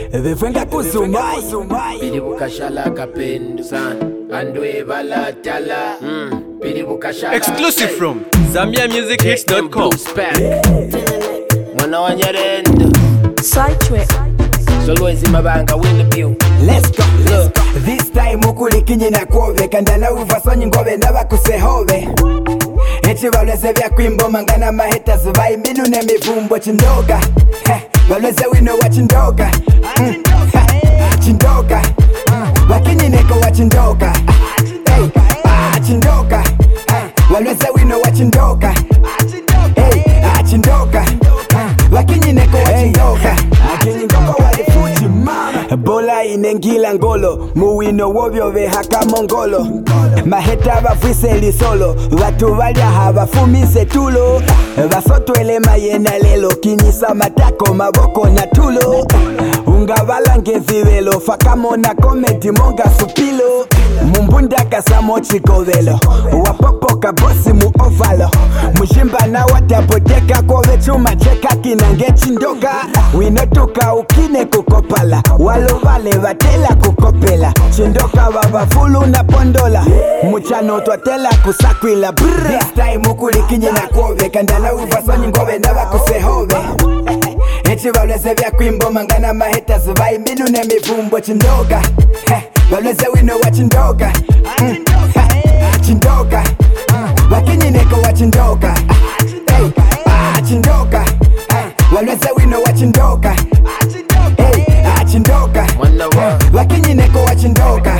Vifenga kusumai Pili bukashala kapendu san Andwe balatala Pili bukashala Exclusive from ZambiaMusicHits.com. Mwana wanyarendo Sidetrack. Solwezi mabanga win the view. Let's go. This time ukulikinyi na kove Kandala uvasonyi ngove ndaba kusehove Echi waleze vya kuimbo mangana mahetas Vai minu ne mivumbo chindoga Waleze wino wa chindoga Chindoga Wakinyi neko wa chindoga Chindoga Waleze wino wa chindoga Chindoga Wakinyi neko wa chindoga Akinyi ngomba walifuchi mama Bola inengila ngolo Muwino wovyo vehaka mongolo Maheta bafwise lisolo Watu valya habafumise tulo Basotwele mayena lelo Kinyisa matako maboko na tulo Ungavala ngezivelo Fakamona komedi monga supilo Mumbunda kasamo chikovelo Wapopoka bosi mu ovalo Mujimba na watapoteka Kove chuma cheka kinange chindoka Winotuka ukine kukopala Walo vale vatela kukopela Chindoka baba fulu na pondola Muchano twatela kusakwila This time ukulikinye na kove Kandala uvasonyi ngove ndaba kusehove Echi waleze vya kuimbo mangana mahetas Vai minu ne mivumbo chindoga Waleze wino wa chindoga Chindoga Wakinyi neko wa chindoga Chindoga Waleze wino wa chindoga Chindoga Wakinyi neko wa chindoga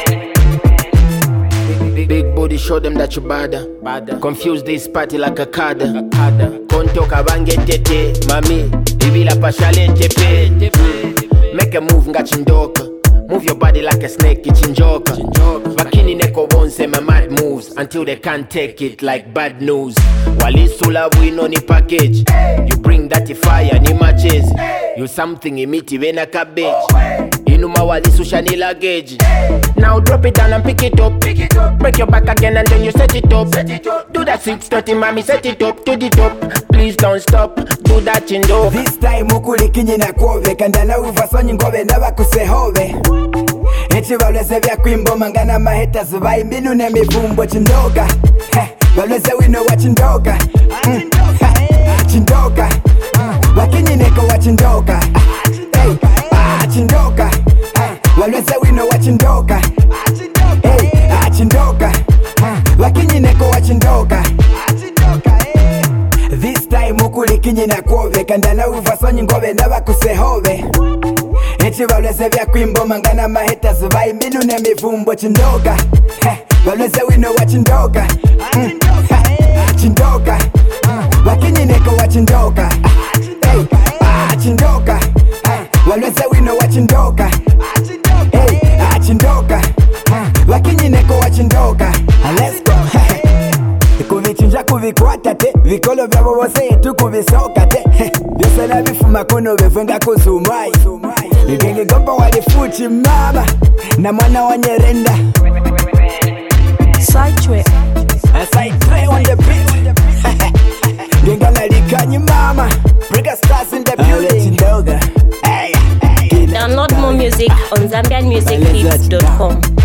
Big body show them that you bada. Confuse this party like a kada. Kontoka bange tete mami Ibila pashale tepe Make a move nga chindoka Move your body like a snake chinjoka Bakini neko bonse my mad moves Until they can't take it like bad news Walisula wino ni package You bring that fire ni matches You something imiti vena cabbage Inuma walisusha ni luggage Now drop it down and pick it up Break your back again and then you set it up Do that 630 mommy set it up to the top Please don't stop, do that chindo This time ukulikinyi na kove Kandala uvasonyi ngove ndaba kusehove Echi waleze vya kuimbo mangana mahetas Vai minu ne mivumbo chindoga Waleze wino wa chindoga Chindoga Wakinyi neko wa chindoga Chindoga Waleze wino wa chindoga Chindoga Wakinyi neko wa chindoga This time ukulikinyi na kove Kandala uvasonyi ngove ndaba kusehove Echi waleze vya kuimbo mangana mahetas Vai minu ne mivumbo chindoga Waleze wino wa chindoga Chindoga Wakinyi neko wa chindoga Chindoga Waleze wino wa chindoga Chindoga Wakinyi neko wa chindoga Let's go Kuvichinja kuvikwata te Vikolo vyabo bose yetu kuvisoka te Byose na bifuma kuno bevenga kusumai Ngenge gomba walifuchi mama Na mwana wanyerenda Sidetrack. Sidetrack on the beat Genga nalikanyi mama Brigga stars in the building Download more music on ZambiaMusicHits.com.